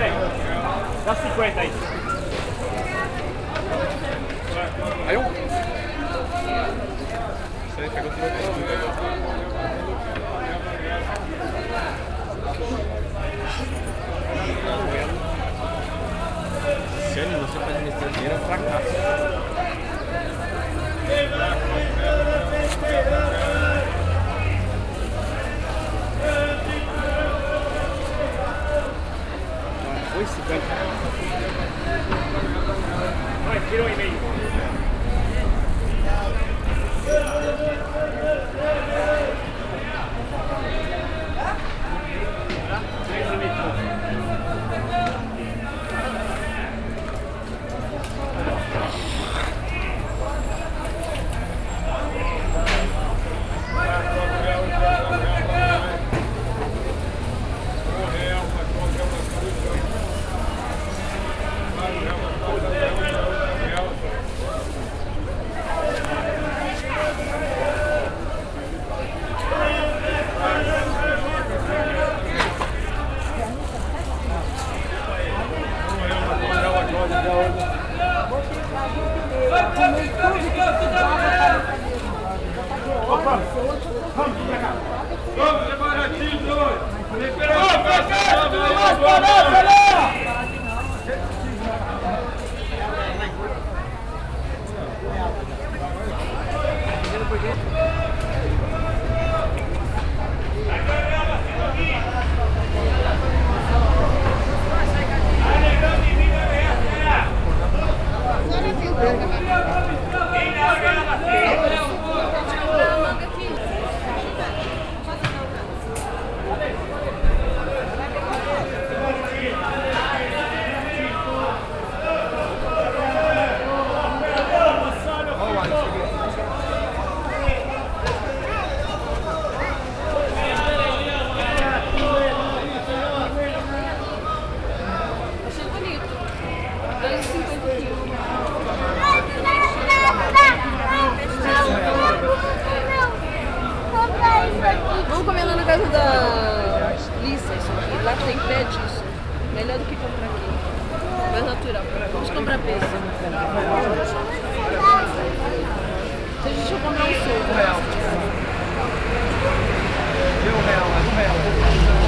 Dá 50 aí. Aí um. Você pegou tudo. Sério, você faz administração é um fracasso. Oi, 50. Vai, tira 1,5. Vamos comer lá na casa da Lissa, isso aqui. Lá tem pé disso. Melhor do que comprar aqui. Mais natural. Vamos comprar peixe. Se a gente for comprar um suco. R$1. Deu R$1, mais R$1.